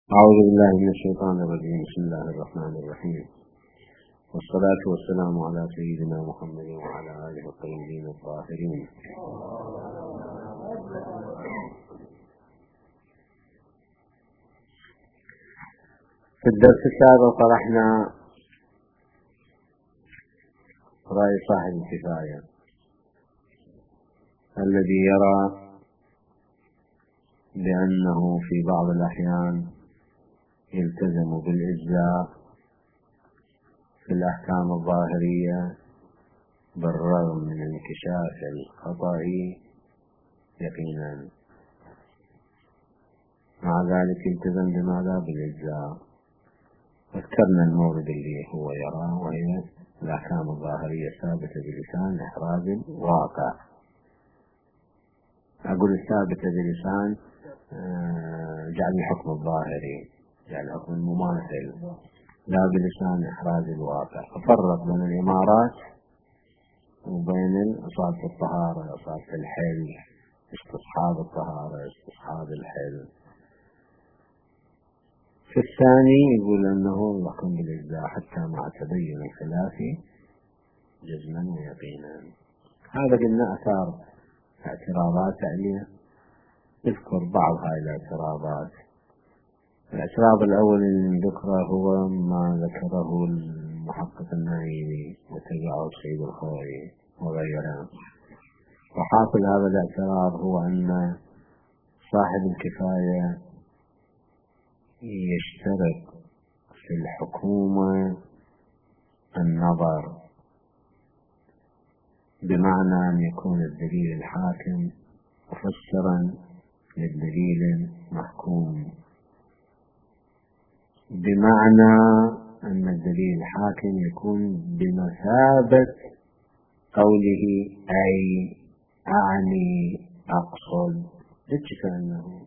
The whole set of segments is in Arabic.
أعوذ بالله من الشيطان الرجيم. بسم الله الرحمن الرحيم، والصلاة والسلام على سيدنا محمد وعلى آله الطيبين الطاهرين. في الدرس السابق طرحنا رأي صاحب الكفاية الذي يرى بأنه في بعض الأحيان يلتزم بالإجزاء في الأحكام الظاهرية بالرغم من انكشاف الخطأ يقينا، مع ذلك يلتزم بماذا؟ بالإجزاء. ذكرنا المورد اللي هو يراه، وهي الأحكام الظاهرية ثابتة بلسان إحراز واقع. أقول الثابتة بلسان جعل الحكم الظاهري، جعل الحكم المماثل، لا بلسان إحراز الواقع. ففرق بين الإمارات وبين أصالة الطهارة، أصالة الحل، استصحاب الطهارة، استصحاب الحل. في الثاني يقول أنه يحكم بالإجزاء حتى مع تبين الخلاف جزما ويقينا. هذا قلنا أثار اعتراضات عليه. نذكر بعض هاي الاعتراضات. الاعتراض الأول اللي ذكره هو ما ذكره المحقق النعيمي وتبعه سيد الخوئي وغيره. وحاصل هذا الاعتراض هو أن صاحب الكفاية يشترط في الحكومة النظر، بمعنى أن يكون الدليل الحاكم مفسرا للدليل المحكوم، بمعنى أن الدليل الحاكم يكون بمثابة قوله أي أعني أقصد، كأنه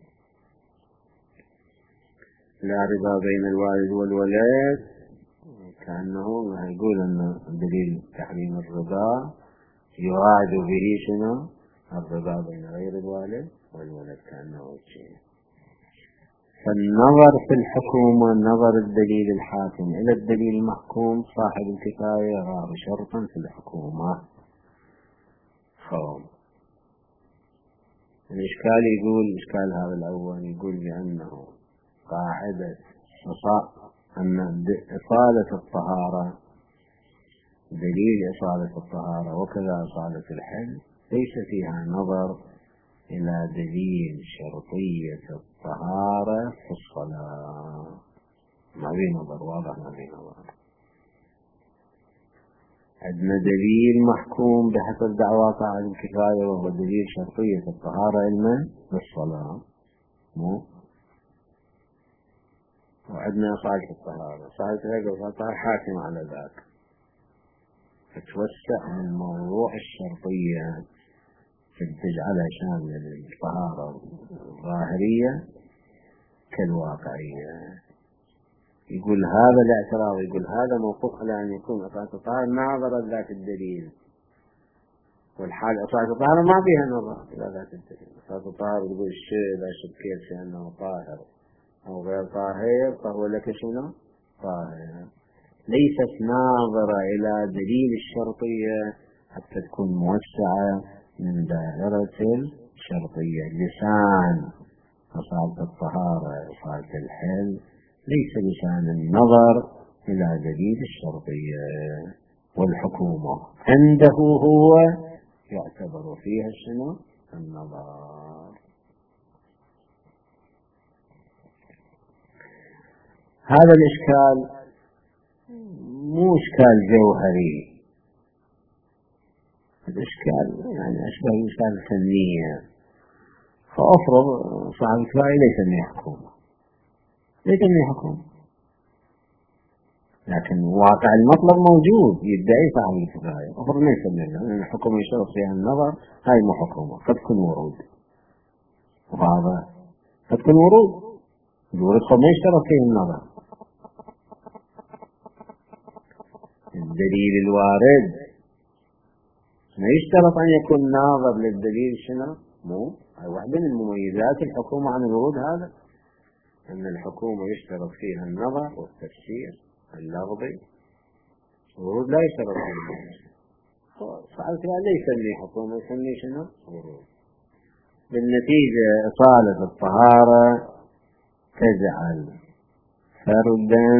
لا ربا بين الوالد والولد، كأنه يقول أن دليل تحريم الربا يراد به شنو؟ الربا بين غير الوالد والولد، كأنه شيء. فالنظر في الحكومة نظر الدليل الحاكم إلى الدليل المحكوم، صاحب الكفاية يراه شرطا في الحكومة. الإشكال يقول، الإشكال هذا الأول يقول بأنه قاعدة أن إصالة الطهارة، دليل إصالة الطهارة وكذا إصالة الحل ليس فيها نظر إلى دليل شرطية الطهارة في الصلاة. ما في نظر، واضح ما في نظر. عندنا دليل محكوم بحسب دعوى صاحب الكفاية وهو دليل شرطية الطهارة علما بالصلاة، وعندنا صاحب الطهارة، صاحب الطهارة حاكم على ذاك، فتوسع من موضوع الشرطية تجعلها شاملة للطهارة الظاهرية كالواقعية. يقول هذا الاعتراض، يقول هذا موقوف على أن يكون أصالة الطهارة ناظرة ذات الدليل، والحال أصالة الطهارة ما فيها نظر إلى ذات الدليل. أصالة الطهارة يقول الشيء إذا شكيت في أنه طاهر أو غير طاهر فهو لك شنو؟ طاهر. ليست ناظرة إلى دليل الشرطية حتى تكون موسعة من دائرة الشرطية. لسان أصالة الطهارة، أصالة الحل، ليس لسان النظر إلى دليل الشرطية. والحكومة عنده هو يعتبر فيها شنو؟ النظر. هذا الإشكال مو إشكال جوهري، الإشكال يعني أشبه إشكال فنية. فأفرض صاحب الكفاية ليس من يحكم، لكن واقع المطلب موجود، يدعي صاحب الكفاية. أفرض ليس منه، لأن الحكومة يشترط فيها النظر، هاي مو حكومة، قد تكون ورود، وهذا قد تكون ورود، الورود ما يشترط فيه النظر. الدليل الوارد ما يشترط أن يكون ناظر للدليل شنو؟ مو هاي واحدة من مميزات الحكومة عن الورود. هذا أن الحكومة يشترط فيها النظر والتفسير اللفظي، الورود لا يشترط فيها. سألت ليس لي حكومة، يسمي شنو؟ ورود. بالنتيجة إصالة الطهارة تجعل فردا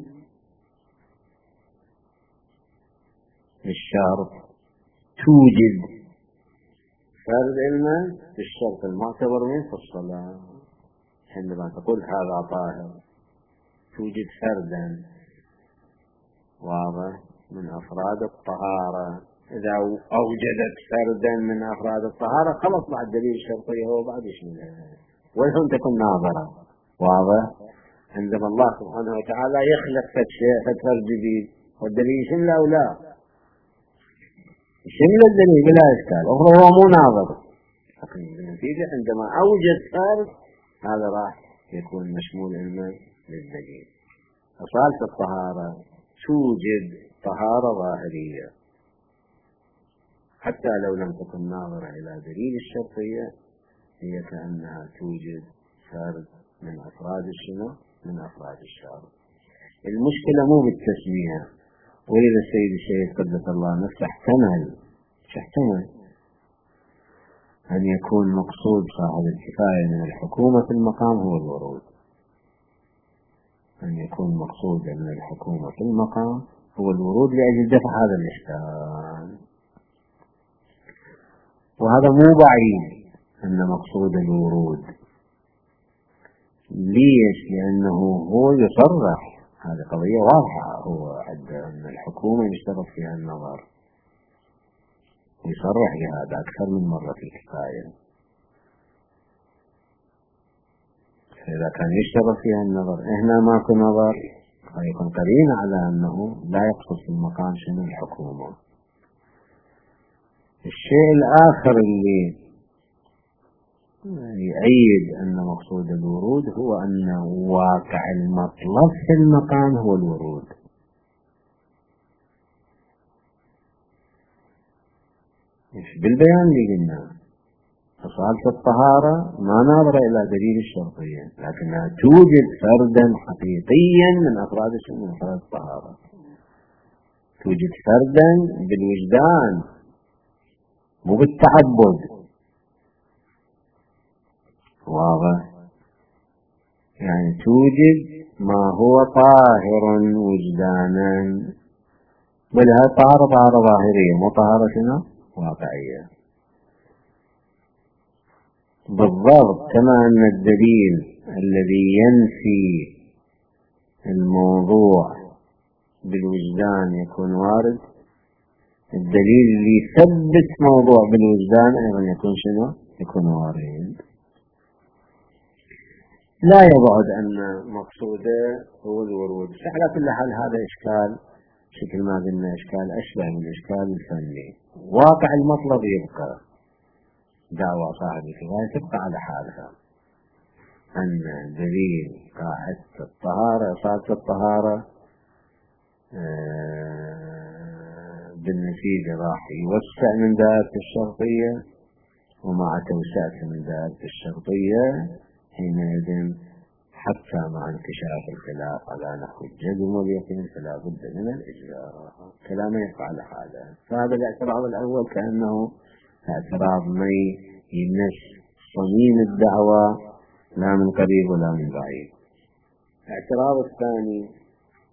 بالشرط توجد فرد علما بالشرط المعتبر منه في الصلاة. عندما تقول هذا طاهر توجد فردا واضح من أفراد الطهارة. إذا أوجدت فردا من أفراد الطهارة خلص بعد دليل الشرطية هو بعد يشملها، ولهم تكون ناظرة. واضح. عندما الله سبحانه وتعالى يخلق فرد جديد والدليل يشمل أو لا يشمل الدليل بلا إشكال، أخرى هو مو ناظر. لكن بالنتيجة عندما أوجد فرد هذا راح يكون مشمول علما للدليل. أصالة الطهارة توجد طهارة ظاهرية حتى لو لم تكن ناظرة إلى دليل الشرطية، هي كأنها توجد فرد من أفراد الشنو؟ من أفراد الشرط. المشكلة مو بالتسمية. وإذا السيد الشيخ قدس الله نفسه احتمل أن يكون مقصود صاحب الكفاية من الحكومة في المقام هو الورود، أن يكون مقصود من الحكومة في المقام هو الورود لأجل دفع هذا الإشكال. وهذا مو بعيد أن مقصود الورود. ليش؟ لأنه هو يصرح، هذه قضية واضحة، هو أدى أن الحكومة يشترط فيها النظر، يصرح بهذا أكثر من مرة في الكفاية. فإذا كان يشترط فيها النظر هنا ماكو نظر فيكون قرين على أنه لا يقصد في المقام شنو الحكومة. الشيء الآخر اللي يؤيد أن مقصود الورود هو أن واقع المطلب في المقام هو الورود. بالبيان اللي قلنا أصالة الطهارة ما ناظرة إلى دليل الشرطية، لكنها توجد فردا حقيقيا من أفراد الطهارة، توجد فردا بالوجدان مو بالتعبد. واضح. يعني توجد ما هو طاهر وجدانا، بل هذه طهارة ظاهرية مو طهارة شنو واقعية. بالضبط كما أن الدليل الذي ينفي الموضوع بالوجدان يكون وارد، الدليل اللي يثبت موضوع بالوجدان أيضا يكون شنو؟ يكون وارد. لا يبعد أن مقصوده هو الورود. على كل حال هذا إشكال شكل ما قلنا إشكال أشبه من إشكال الفني. واقع المطلب يبقى، دعوة صاحب الكفاية تبقى على حالها، أن دليل قاعدة الطهارة إصالة الطهارة بالنتيجة راح يوسع من دائرة الشرطية، ومع توسعة من دائرة الشرطية حينئذ حتى مع انكشاف الخلاف على نحو الجزم واليقين فلا بد من الإجراء. كلامه يبقى على حاله. فهذا الاعتراض الأول كأنه اعتراض ما يمس صميم الدعوة لا من قريب ولا من بعيد. الاعتراض الثاني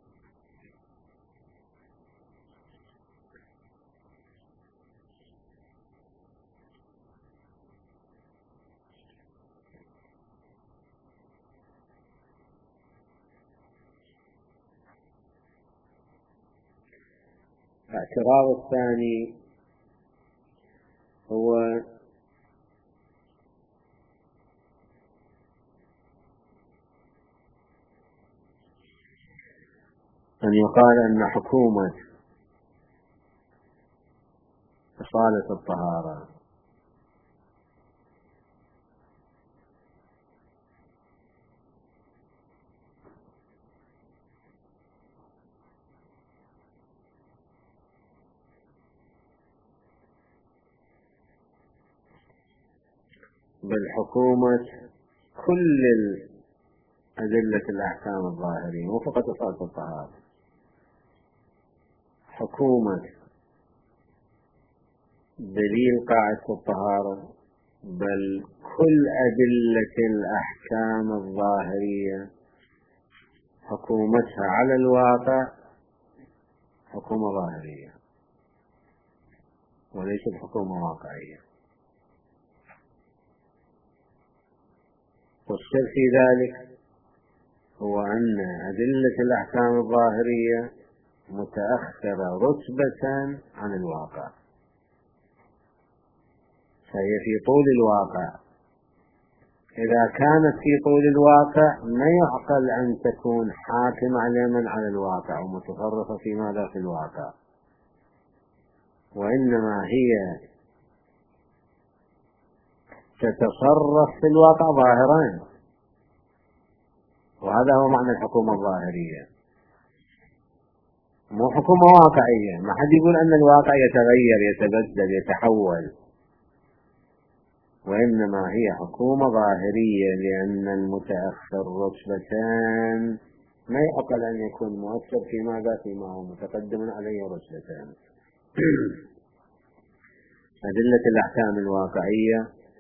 هو أن يقال أن حكومة إصالة الطهارة بل حكومة كل أدلة الأحكام الظاهرية مو فقط إصالة الطهارة، حكومة دليل قاعدة الطهارة، بل كل أدلة الأحكام الظاهرية حكومتها على الواقع حكومة ظاهرية وليست حكومة واقعية. والسر في ذلك هو أن أدلة الأحكام الظاهرية متأخرة رتبة عن الواقع، فهي في طول الواقع. إذا كانت في طول الواقع ما يعقل أن تكون حاكمة على الواقع ومتصرفة في ماذا في الواقع، وإنما هي تتصرف في الواقع ظاهرا، وهذا هو معنى الحكومة الظاهرية، مو حكومة واقعية. ما حد يقول أن الواقع يتغير يتبدل يتحول، وإنما هي حكومة ظاهرية، لأن المتأخر رتبتان ما يعقل أن يكون مؤثر في ماذا فيما هو متقدم عليه رتبتان. أدلة الأحكام الواقعية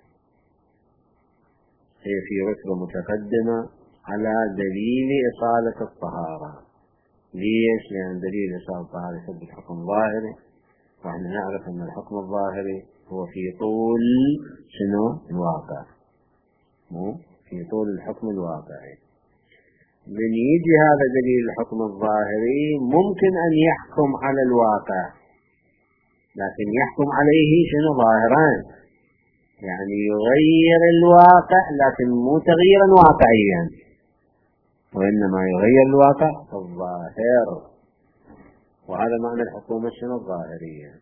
هي في رتبة متقدمة على دليل إصالة الطهارة. ليش؟ لأن دليل إصالة الطهارة يثبت حكم ظاهري، ونحن نعرف أن الحكم الظاهري هو في طول الواقع، مو في طول الحكم الواقعي. من يجي هذا دليل الحكم الظاهري ممكن أن يحكم على الواقع، لكن يحكم عليه ظاهران، يعني يغير الواقع لكن مو تغييرا واقعيا، وإنما يغير الواقع الظاهر. وهذا معنى الحكومة الظاهرية.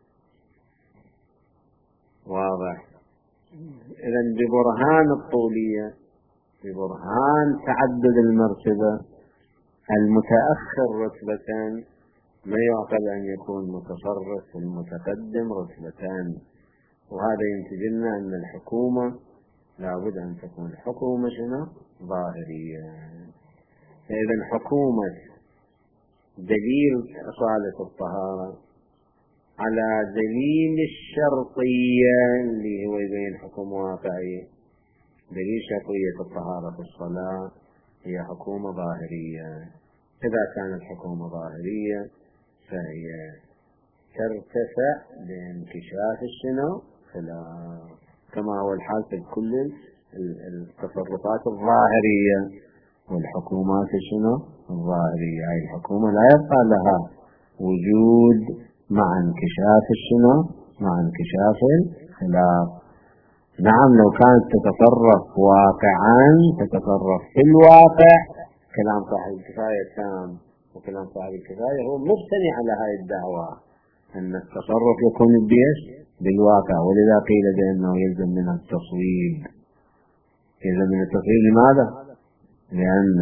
واضح؟ إذن ببرهان الطولية، ببرهان تعدد المرتبة، المتأخر رتبتان ما يعقل أن يكون متصرف المتقدم رتبتان. وهذا ينتج لنا أن الحكومة لابد أن تكون حكومة ظاهرية. إذن حكومة دليل إصالة الطهارة على دليل الشرطية اللي هو يبين حكم واقعي، دليل شرطية الطهارة في الصلاة، هي حكومة ظاهرية. إذا كانت حكومة ظاهرية فهي ترتفع بانكشاف خلاف، كما هو الحال في كل التصرفات الظاهرية والحكومات الظاهرية. هذه الحكومة لا يبقى لها وجود مع انكشاف مع انكشاف الخلاف. نعم، لو كانت تتصرف واقعا تتصرف في الواقع، كلام صاحب الكفاية تام، وكلام صاحب الكفاية هو مبتني على هذه الدعوة أن التصرف يكون بالواقع. ولذا قيل بأنه يلزم من التصويب. يلزم من التصويب لماذا؟ لأن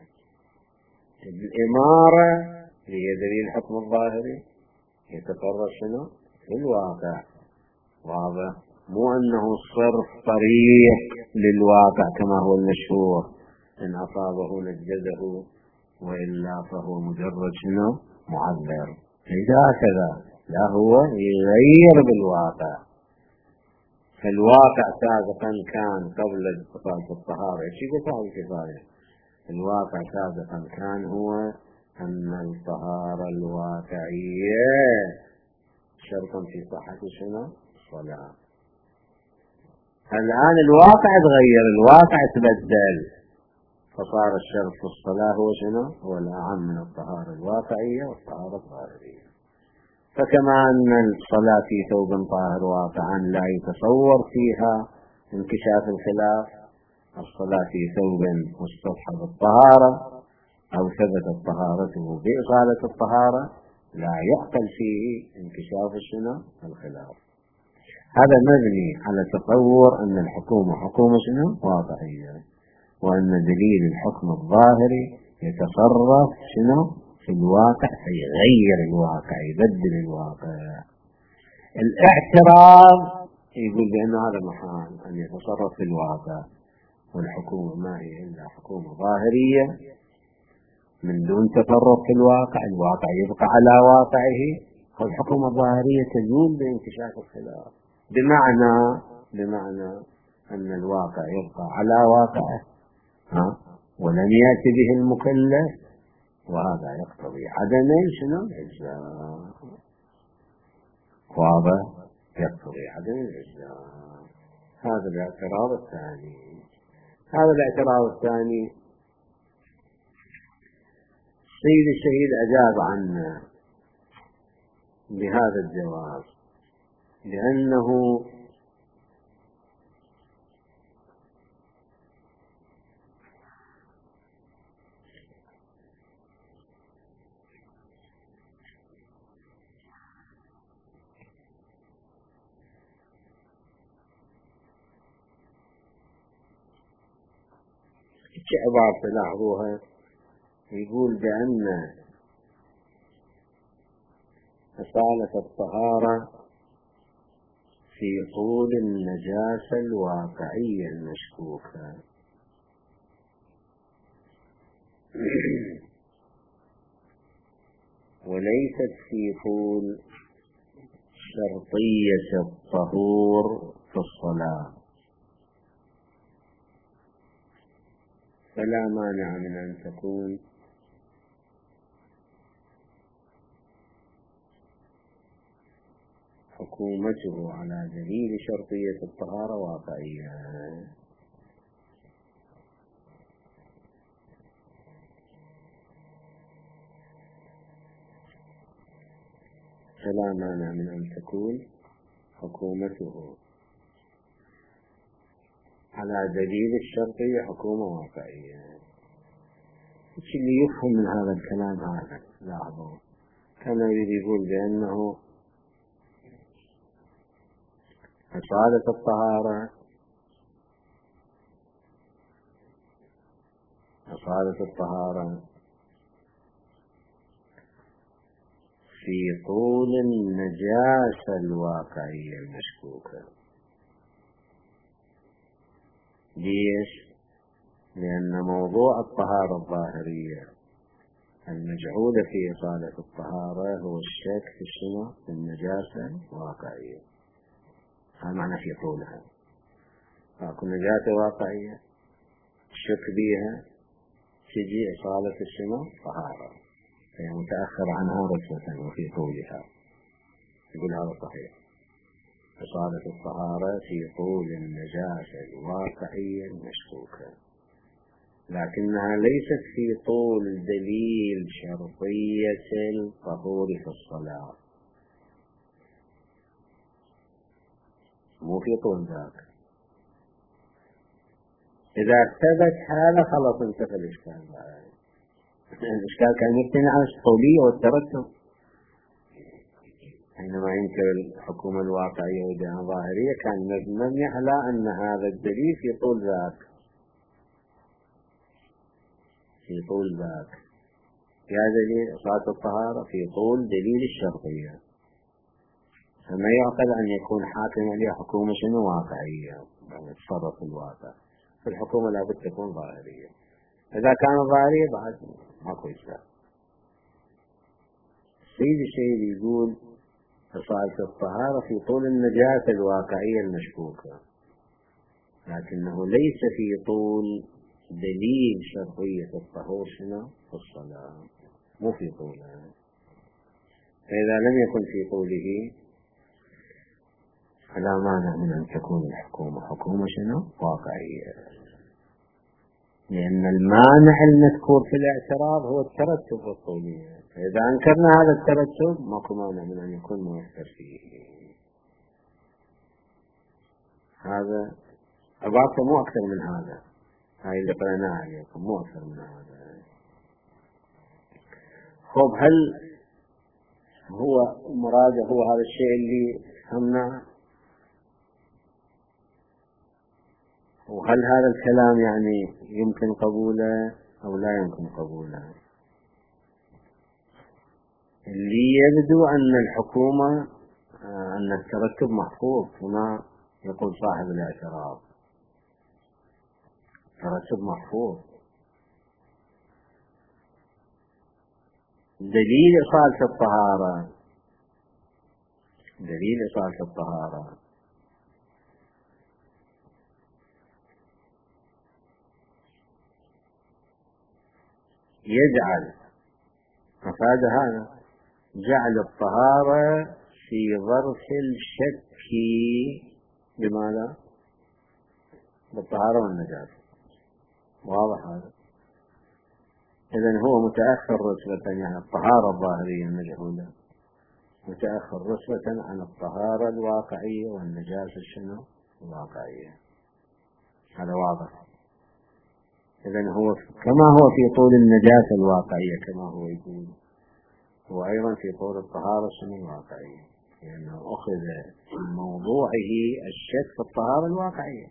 الإمارة هي دليل الحكم الظاهري يتصرف في الواقع. واضح؟ مو أنه صرف طريق للواقع كما هو المشهور، إن أصابه نجده وإلا فهو مجرد معذر. إذا كذا لا، هو يغير بالواقع. فالواقع سابقا كان قبل إصالة الطهارة شيء صاحب الكفاية، الواقع سابقا كان هو أن الطهارة الواقعية شرطا في صحة الصلاة. الآن الواقع تغير، الواقع تبدل، فصار الشرط في الصلاة هو هو الأعم من الطهارة الواقعية والطهارة الظاهرية. فكما أن الصلاة في ثوب طاهر واقعا لا يتصور فيها انكشاف الخلاف، الصلاة في ثوب مستصحب الطهارة أو ثبتت طهارته بإصالة الطهارة لا يعقل فيه انكشاف الخلاف. هذا مبني على تصور أن الحكومة حكومة واقعية، وأن دليل الحكم الظاهري يتصرف في الواقع، فيغير الواقع يبدل الواقع. الاعتراض يقول بأن هذا محال أن يتصرف في الواقع، والحكومة ما هي إلا حكومة ظاهرية من دون تطرق في الواقع يبقى على واقعه، والحكومة الظاهرية تزول بانكشاف الخلاف، بمعنى أن الواقع يبقى على واقعه ولم يأتي به المكلف، وهذا يقتضي عدم الإجزاء. واضح؟ يقتضي عدم الإجزاء. هذا الاعتراض الثاني. سيد الشهيد أجاب عنه بهذا الجواب، لأنه عبارة لاحظوها، يقول بأن أصالة الطهارة في طول النجاسة الواقعية المشكوكة، وليست في طول شرطية الطهور في الصلاة، فلا مانع من أن تكون حكومته على دليل شرطية الطهارة واقعية. فلا مانع من أن تكون حكومته على دليل الشرطية حكومة واقعية. اللي يفهم من هذا الكلام هذا لاحظوا، كان يريد يقول بأنه أصالة الطهارة في طول النجاسة الواقعية المشكوكة. ليش؟ لأن موضوع الطهارة الظاهرية المجعولة في إصالة الطهارة هو الشك في الشنو؟ في النجاسة الواقعية. هذا معنى في طولها. فأكو نجاسة واقعية الشك بها تجي إصالة الشنو؟ طهارة، هي متأخرة عنها رتبة وفي طولها. يقول هذا صحيح، إصالة الطهارة في طول النجاسة الواقعية المشكوكة، لكنها ليست في طول دليل شرطية الطهور في الصلاة، مو في طول ذاك. إذا ثبت حالة خلاص انتهى الإشكال. الإشكال كان يبتني على الطولية والترتب. حينما ينكر الحكومة الواقعية وجهة ظاهرية كان مبني على أن هذا الدليل في طول ذاك، يا دليل إصالة الطهارة في طول دليل الشرطية، فما يعقل أن يكون حاكم عليها حكومة شنو واقعية تصرف في الواقع. فالحكومة لابد تكون ظاهرية. إذا كانت ظاهرية بعد ماكو إشكال. سيد الشهيد يقول إصالة الطهارة في طول النجاسة الواقعية المشكوكة، لكنه ليس في طول دليل شرطية الطهور شنو في الصلاة، مو في طولها. فإذا لم يكن في طوله فلا مانع من أن تكون الحكومة حكومة شنو واقعية، لأن المانع المذكور في الاعتراض هو الترتب والطولية. فإذا أنكرنا هذا الترتب ماكو مانع من أن يكون مؤثر فيه. هذا عبارته مو أكثر من هذا، هاي اللي قرأناها عليكم مو أكثر من هذا. خب هل هو مراده هو هذا الشيء اللي فهمناه؟ وهل هذا الكلام يعني يمكن قبوله أو لا يمكن قبوله؟ اللي يبدو أن الحكومة أن الترتب محفوظ كما يقول صاحب الاعتراض، ترتب محفوظ. دليل إصالة الطهارة، دليل إصالة الطهارة يجعل مفاد هذا جعل الطهارة في ظرف الشك. بماذا؟ بالطهارة والنجاسة. واضح هذا؟ إذن هو متأخر رتبة، يعني الطهارة الظاهرية المجهولة متأخر رتبة عن الطهارة الواقعية والنجاسة شنو؟ الواقعية. هذا واضح. إذن هو كما هو في طول النجاسة الواقعية كما هو يقول، هو أيضا في طول الطهارة شنو الواقعية، لأنه أخذ في موضوعه الشك في الطهارة الواقعية،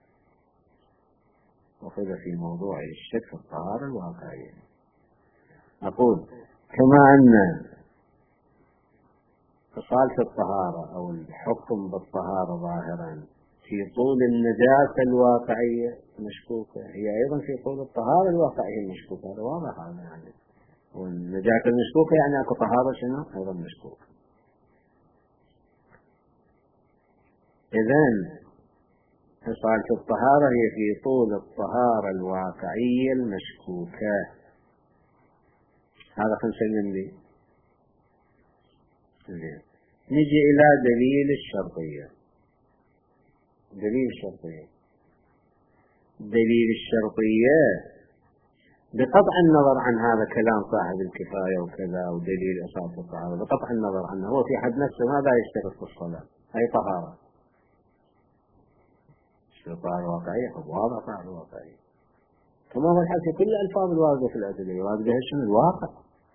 أخذ في موضوعه الشك في الطهارة الواقعية. أقول كما أن إصالة الطهارة أو الحكم بالطهارة ظاهرا في طول النجاسة الواقعية مشكوكة، هي أيضا في طول الطهارة الواقعية المشكوكة. هذا واضح هذا، يعني والنجاسة المشكوكة يعني أكو طهارة شنو أيضا مشكوكة. إذن إصالة الطهارة هي في طول الطهارة الواقعية المشكوكة. هذا خلنا نسلم لي. نجي إلى دليل الشرطية. دليل الشرطية، دليل الشرطية بقطع النظر عن هذا كلام صاحب الكفاية وكذا ودليل إصالة الطهارة، بقطع النظر عنه هو في حد نفسه ماذا يشترط في الصلاة؟ أي طهارة. الطهارة الواقعية واضح، طهارة واقعية كما هو الحال في كل الألفاظ الواردة في الأدلة، واردة شنو الواقع.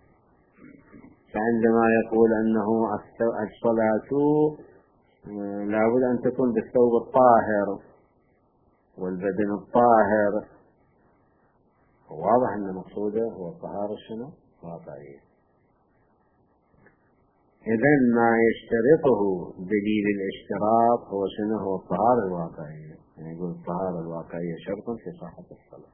فعندما يقول أنه الصلاة لابد أن تكون بالثوب الطاهر والبدن الطاهر، واضح أن مقصوده هو الطهارة شنو واقعية. إذن ما يشترطه دليل الاشتراط هو شنو؟ هو الطهارة الواقعية. يعني يقول الطهارة الواقعية شرط في صحة الصلاة.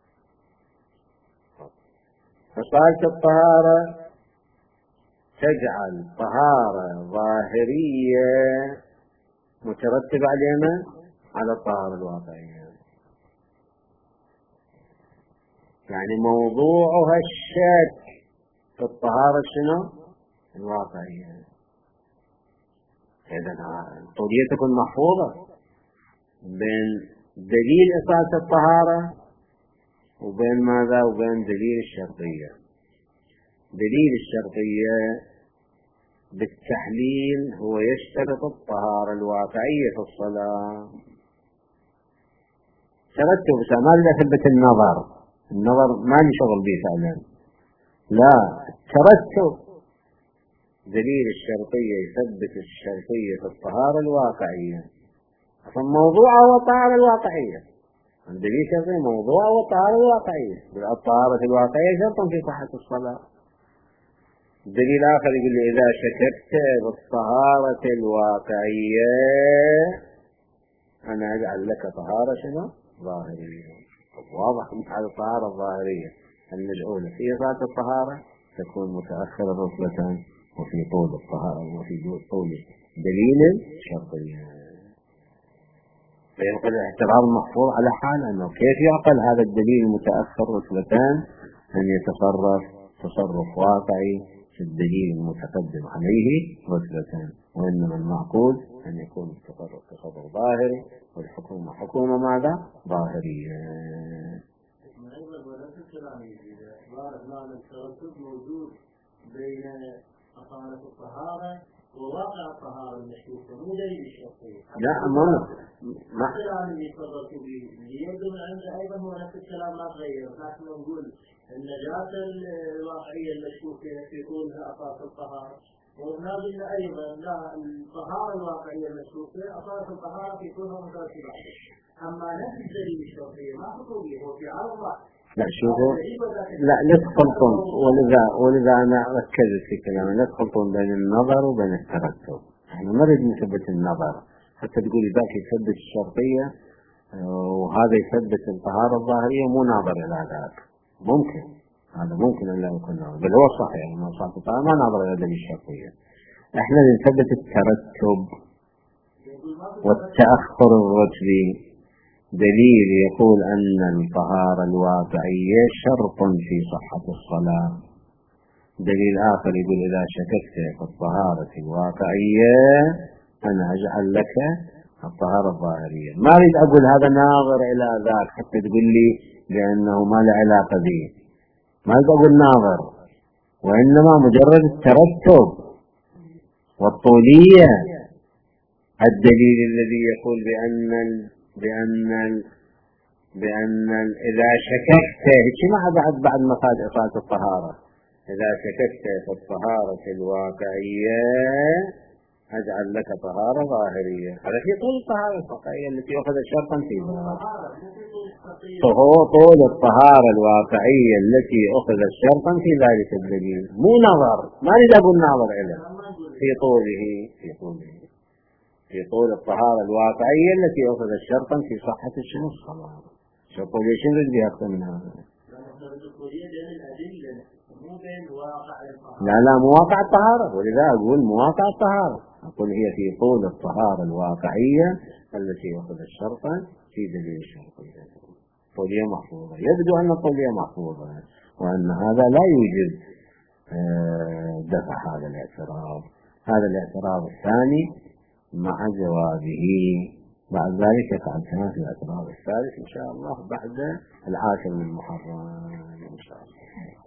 فصالة الطهارة تجعل طهارة ظاهرية مترتبة على الطهارة الواقعية، يعني موضوعها الشك في الطهارة شنو الواقعية. إذن الطولية تكون محفوظة بين دليل إصالة الطهارة وبين ماذا؟ وبين دليل الشرطية. دليل الشرطية بالتحليل هو يشترط الطهارة الواقعية في الصلاة. ترتب ما لي أثبت النظر ما لي شغل به فعلا، لا ترتب. دليل الشرطية يثبت الشرطية في الطهارة الواقعية، فالموضوع هو الطهارة الواقعية. دليل الشرطية موضوع هو الطهارة الواقعية، الطهارة الواقعية شرط في صحة الصلاة. دليل آخر يقول لي إذا شككت بالطهارة الواقعية أنا أجعل لك طهارة شنو ظاهرية. واضح أن هذه الطهارة الظاهرية المجعولة في ذات الطهارة تكون متأخرة رتبة وفي طول الطهارة وفي طول دليل شرطية. فينقل الاعتراض محفوظ على حال أنه كيف يعقل هذا الدليل المتأخر رتبتان أن يتصرف تصرف واقعي في الدليل المتقدم عليه رتبتان، وإنما المعقول أن يكون التصرف تصرف ظاهري والحكومة حكومة ماذا؟ ظاهرية. موجود بين أصالة الطهارة وواقع الطهارة المشكوكة مو دليل الشرطية. لا ما الكلام اللي تفضلت به اللي يبدو من عنده أيضا هو نفس الكلام ما تغير، لكن نقول النجاسة الواقعية المشكوكة في طولها أصالة الطهارة، ونقول أيضا لا الطهارة الواقعية المشكوكة أصالة الطهارة في طولها مترتبة. أما نفس الدليل الشرطية ما تقولي هو في عرض واحد. لا شوفوا، لا تخلطون، ولذا أنا ركزت في كلامي، لا تخلطون بين النظر وبين الترتب. احنا نريد نثبت النظر حتى تقولي ذاك يثبت الشرطية وهذا يثبت الطهارة الظاهرية مو ناظر إلى ذاك. ممكن هذا ممكن أن لا يكون ناظر، بل هو صحيح أن صحة الطهارة ما ناظر إلى دليل الشرطية. إحنا نثبت الترتب والتأخر الرتبي. دليل يقول أن الطهارة الواقعية شرط في صحة الصلاة، دليل آخر يقول إذا شككت في الطهارة الواقعية أنا أجعل لك الطهارة الظاهرية. ما أريد أقول هذا ناظر إلى ذاك حتى تقول لي لأنه ما له علاقة به، ما أريد أقول ناظر، وإنما مجرد الترتب والطولية. الدليل الذي يقول بأن إذا شككت بعد مقاد إصالة الطهارة، إذا شككت في الطهارة الواقعية أجعل لك طهارة ظاهرية. هذا في طول الطهارة الواقعية التي أخذت شرطا في ذلك. طول الطهارة الواقعية التي أخذت شرطا في ذلك الدليل، مو نظر، ما أريد أقول نظر إليه، في طول الطهارة الواقعية التي أخذت شرطا في صحة الشمس الصلاة. شرطا ليش نريد بها أكثر من هذا؟ لا مواقع الطهارة، ولذا أقول مواقع الطهارة، أقول هي في طول الطهارة الواقعية التي أخذت شرطا في دليل الشرطية. طولية محفوظة، يبدو أن الطولية محفوظة، وأن هذا لا يوجد دفع هذا الاعتراض. هذا الاعتراض الثاني مع جوابه. بعد ذلك يفعل في الاعتراض الثالث إن شاء الله بعد 10 من محرم إن شاء الله.